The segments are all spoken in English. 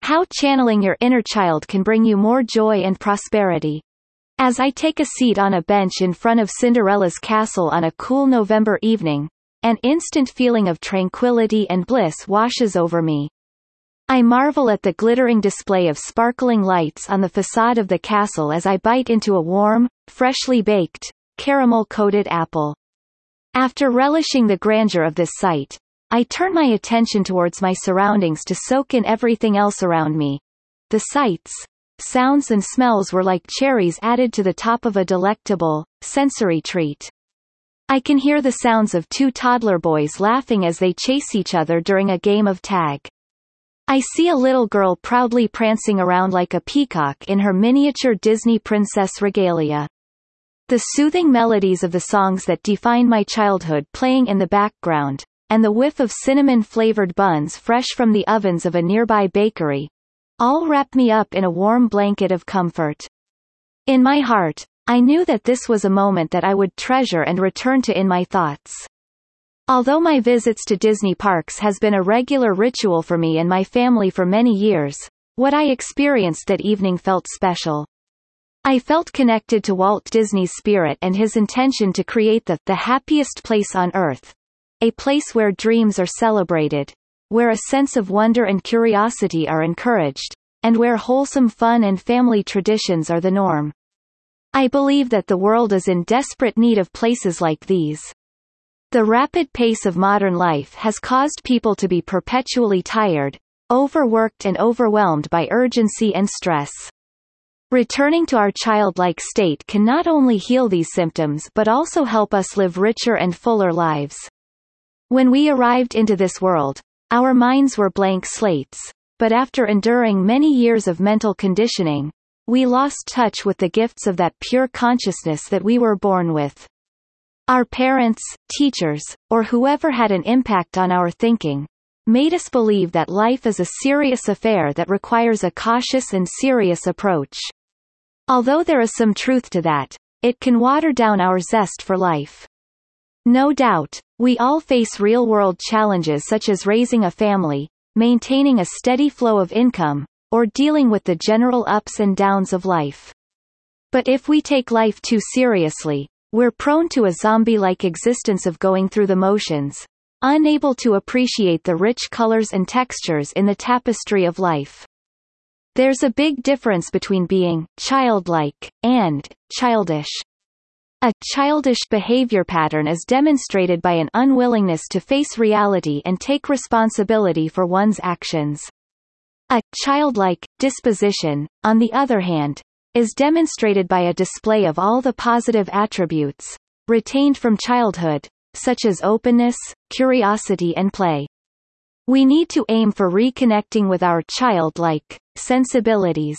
How channeling your inner child can bring you more joy and prosperity. As I take a seat on a bench in front of Cinderella's castle on a cool November evening, an instant feeling of tranquility and bliss washes over me. I marvel at the glittering display of sparkling lights on the facade of the castle as I bite into a warm, freshly baked, caramel-coated apple. After relishing the grandeur of this sight, I turn my attention towards my surroundings to soak in everything else around me. The sights, sounds and smells were like cherries added to the top of a delectable, sensory treat. I can hear the sounds of two toddler boys laughing as they chase each other during a game of tag. I see a little girl proudly prancing around like a peacock in her miniature Disney princess regalia. The soothing melodies of the songs that defined my childhood playing in the background, and the whiff of cinnamon-flavored buns fresh from the ovens of a nearby bakery, all wrap me up in a warm blanket of comfort. In my heart, I knew that this was a moment that I would treasure and return to in my thoughts. Although my visits to Disney parks has been a regular ritual for me and my family for many years, what I experienced that evening felt special. I felt connected to Walt Disney's spirit and his intention to create the happiest place on earth. A place where dreams are celebrated, where a sense of wonder and curiosity are encouraged, and where wholesome fun and family traditions are the norm. I believe that the world is in desperate need of places like these. The rapid pace of modern life has caused people to be perpetually tired, overworked and overwhelmed by urgency and stress. Returning to our childlike state can not only heal these symptoms but also help us live richer and fuller lives. When we arrived into this world, our minds were blank slates, but after enduring many years of mental conditioning, we lost touch with the gifts of that pure consciousness that we were born with. Our parents, teachers, or whoever had an impact on our thinking, made us believe that life is a serious affair that requires a cautious and serious approach. Although there is some truth to that, it can water down our zest for life. No doubt, we all face real-world challenges such as raising a family, maintaining a steady flow of income, or dealing with the general ups and downs of life. But if we take life too seriously, we're prone to a zombie-like existence of going through the motions, unable to appreciate the rich colors and textures in the tapestry of life. There's a big difference between being childlike and childish. A childish behavior pattern is demonstrated by an unwillingness to face reality and take responsibility for one's actions. A childlike disposition, on the other hand, is demonstrated by a display of all the positive attributes retained from childhood, such as openness, curiosity and play. We need to aim for reconnecting with our childlike sensibilities.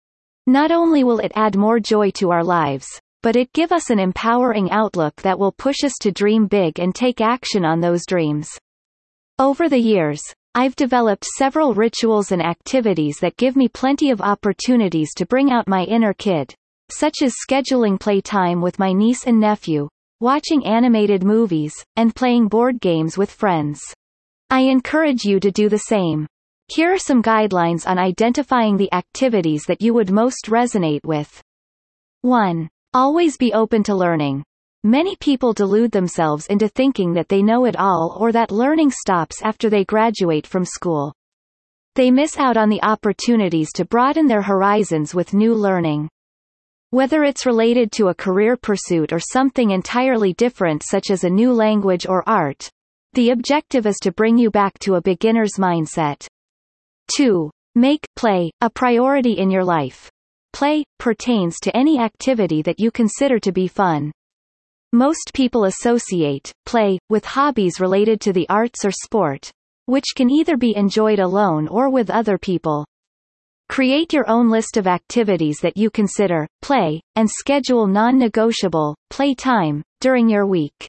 Not only will it add more joy to our lives, but it give us an empowering outlook that will push us to dream big and take action on those dreams. Over the years, I've developed several rituals and activities that give me plenty of opportunities to bring out my inner kid, such as scheduling playtime with my niece and nephew, watching animated movies, and playing board games with friends. I encourage you to do the same. Here are some guidelines on identifying the activities that you would most resonate with. 1. Always be open to learning. Many people delude themselves into thinking that they know it all or that learning stops after they graduate from school. They miss out on the opportunities to broaden their horizons with new learning. Whether it's related to a career pursuit or something entirely different such as a new language or art, the objective is to bring you back to a beginner's mindset. 2. Make play a priority in your life. Play pertains to any activity that you consider to be fun. Most people associate play with hobbies related to the arts or sport, which can either be enjoyed alone or with other people. Create your own list of activities that you consider play, and schedule non-negotiable play time during your week.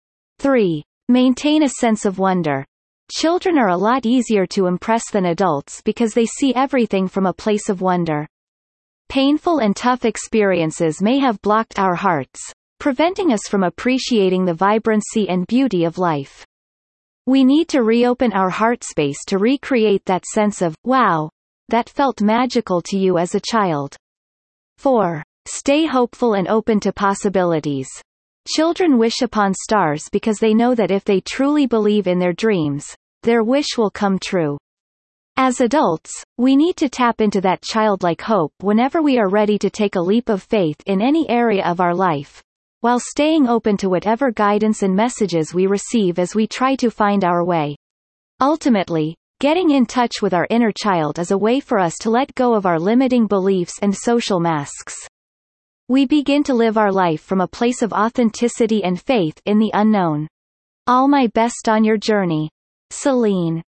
3. Maintain a sense of wonder. Children are a lot easier to impress than adults because they see everything from a place of wonder. Painful and tough experiences may have blocked our hearts, preventing us from appreciating the vibrancy and beauty of life. We need to reopen our heart space to recreate that sense of wow that felt magical to you as a child. 4. Stay hopeful and open to possibilities. Children wish upon stars because they know that if they truly believe in their dreams, their wish will come true. As adults, we need to tap into that childlike hope whenever we are ready to take a leap of faith in any area of our life, while staying open to whatever guidance and messages we receive as we try to find our way. Ultimately, getting in touch with our inner child is a way for us to let go of our limiting beliefs and social masks. We begin to live our life from a place of authenticity and faith in the unknown. All my best on your journey. Celine.